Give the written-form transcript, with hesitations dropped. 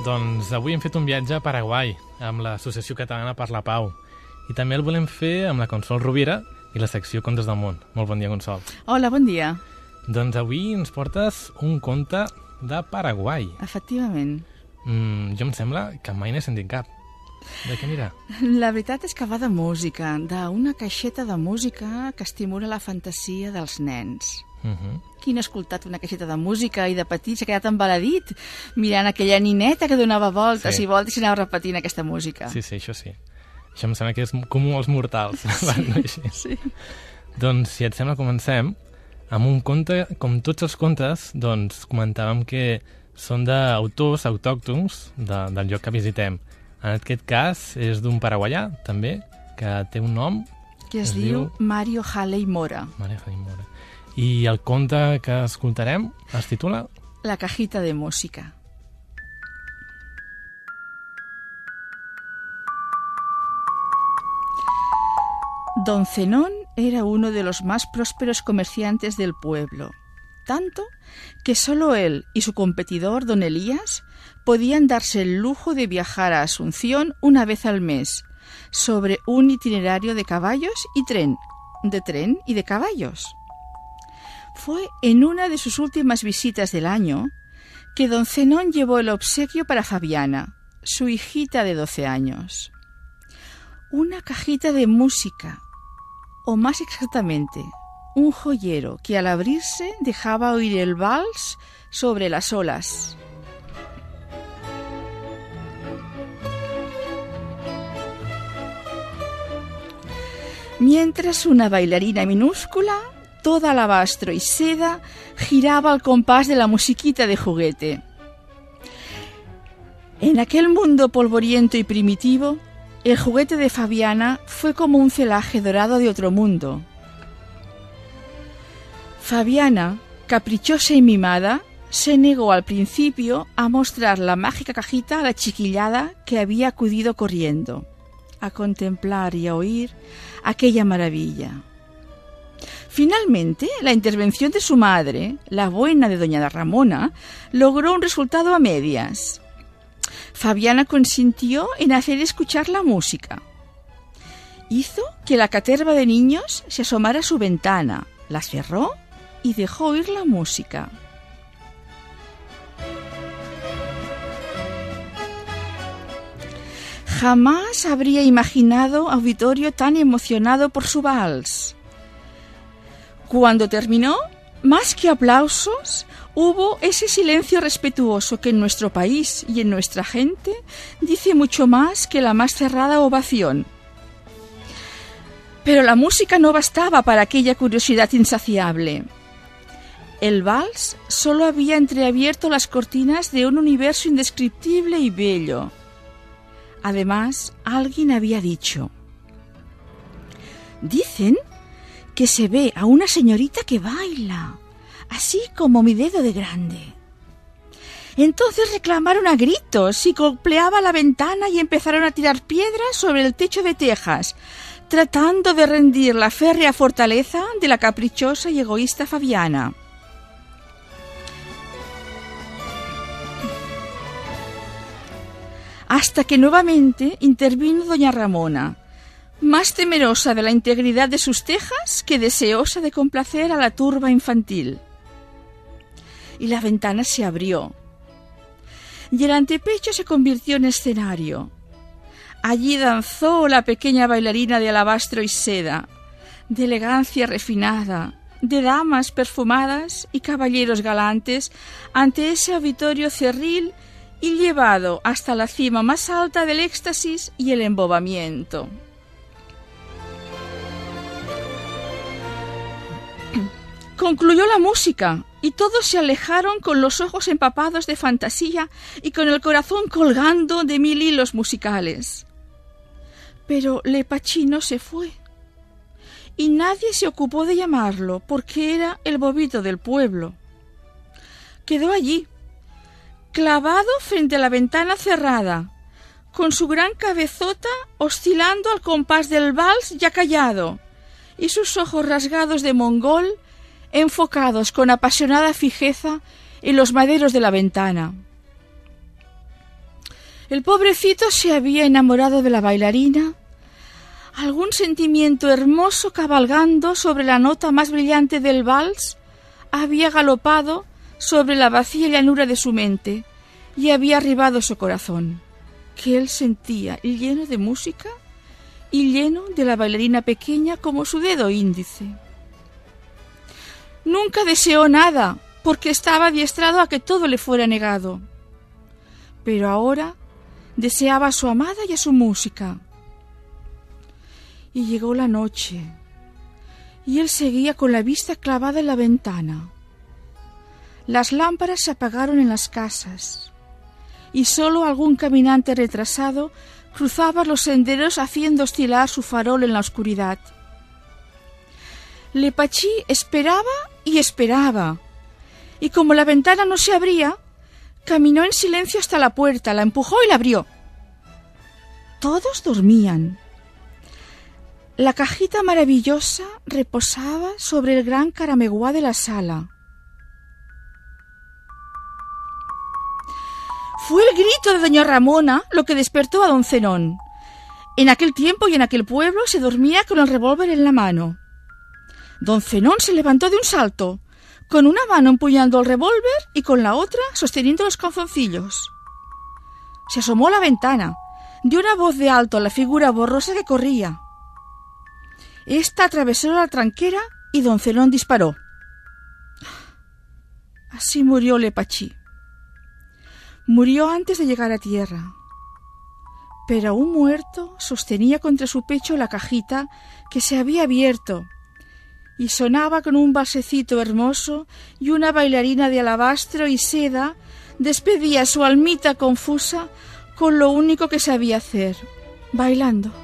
Doncs avui hem fet un viatge a Paraguai amb l'Associació Catalana per la Pau i també el volem fer amb la Consol Rovira i la secció Contes del Món. Molt bon dia, Consol. Hola, bon dia. Doncs avui ens portes un conte de Paraguai. Efectivament. Jo em sembla que mai n'he sentit cap. De què anirà? La veritat és que va de música, d'una caixeta de música que estimula la fantasia dels nens. Qui no ha escoltat una caixeta de música i de petit s'ha quedat embaladit mirant aquella nineta que donava voltes i voltes i anava repetint aquesta música? Sí, això sí. Això em sembla que és comú als mortals. Sí. Doncs, si et sembla, comencem amb un conte, com tots els contes, doncs comentàvem que són d'autors autòctons del lloc que visitem. En aquest cas és d'un paraguaià, també, que té un nom... Que es diu Mario Halley Mora. Mario Halley Mora. I el conte que escoltarem es titula... La cajita de música. Don Zenón era uno de los más prósperos comerciantes del pueblo, tanto que solo él y su competidor, don Elías, podían darse el lujo de viajar a Asunción una vez al mes, sobre un itinerario de caballos y tren y de caballos. Fue en una de sus últimas visitas del año que don Zenón llevó el obsequio para Fabiana, su hijita de 12 años. Una cajita de música, o más exactamente, un joyero que al abrirse dejaba oír el vals sobre las olas. Mientras una bailarina minúscula, toda alabastro y seda, giraba al compás de la musiquita de juguete. En aquel mundo polvoriento y primitivo, el juguete de Fabiana fue como un celaje dorado de otro mundo. Fabiana, caprichosa y mimada, se negó al principio a mostrar la mágica cajita a la chiquillada que había acudido corriendo a contemplar y a oír aquella maravilla. Finalmente, la intervención de su madre, la buena de doña Ramona, logró un resultado a medias. Fabiana consintió en hacer escuchar la música. Hizo que la caterva de niños se asomara a su ventana, la cerró y dejó oír la música. Jamás habría imaginado auditorio tan emocionado por su vals. Cuando terminó, más que aplausos, hubo ese silencio respetuoso que en nuestro país y en nuestra gente dice mucho más que la más cerrada ovación. Pero la música no bastaba para aquella curiosidad insaciable. El vals solo había entreabierto las cortinas de un universo indescriptible y bello. Además, alguien había dicho: dicen que se ve a una señorita que baila, así como mi dedo de grande. Entonces reclamaron a gritos y golpeaba la ventana y empezaron a tirar piedras sobre el techo de tejas, tratando de rendir la férrea fortaleza de la caprichosa y egoísta Fabiana. Hasta que nuevamente intervino doña Ramona, más temerosa de la integridad de sus tejas que deseosa de complacer a la turba infantil. Y la ventana se abrió, y el antepecho se convirtió en escenario. Allí danzó la pequeña bailarina de alabastro y seda, de elegancia refinada, de damas perfumadas y caballeros galantes ante ese auditorio cerril y llevado hasta la cima más alta del éxtasis y el embobamiento. Concluyó la música y todos se alejaron con los ojos empapados de fantasía y con el corazón colgando de 1000 hilos musicales. Pero Lepachino se fue y nadie se ocupó de llamarlo porque era el bobito del pueblo. Quedó allí, clavado frente a la ventana cerrada, con su gran cabezota oscilando al compás del vals ya callado, y sus ojos rasgados de mongol enfocados con apasionada fijeza en los maderos de la ventana. El pobrecito se había enamorado de la bailarina. Algún sentimiento hermoso cabalgando sobre la nota más brillante del vals había galopado sobre la vacía llanura de su mente y había arribado su corazón, que él sentía lleno de música y lleno de la bailarina pequeña como su dedo índice. Nunca deseó nada, porque estaba adiestrado a que todo le fuera negado. Pero ahora deseaba a su amada y a su música. Y llegó la noche, y él seguía con la vista clavada en la ventana. Las lámparas se apagaron en las casas, y sólo algún caminante retrasado cruzaba los senderos haciendo oscilar su farol en la oscuridad. Lepachí esperaba y esperaba, y como la ventana no se abría, caminó en silencio hasta la puerta, la empujó y la abrió. Todos dormían. La cajita maravillosa reposaba sobre el gran carameguá de la sala. Fue el grito de doña Ramona lo que despertó a don Zenón. En aquel tiempo y en aquel pueblo se dormía con el revólver en la mano. Don Zenón se levantó de un salto, con una mano empuñando el revólver y con la otra sosteniendo los calzoncillos. Se asomó a la ventana, dio una voz de alto a la figura borrosa que corría. Esta atravesó la tranquera y don Zenón disparó. Así murió Lepachí. Murió antes de llegar a tierra. Pero aún muerto sostenía contra su pecho la cajita que se había abierto y sonaba con un basecito hermoso, y una bailarina de alabastro y seda despedía su almita confusa con lo único que sabía hacer, bailando.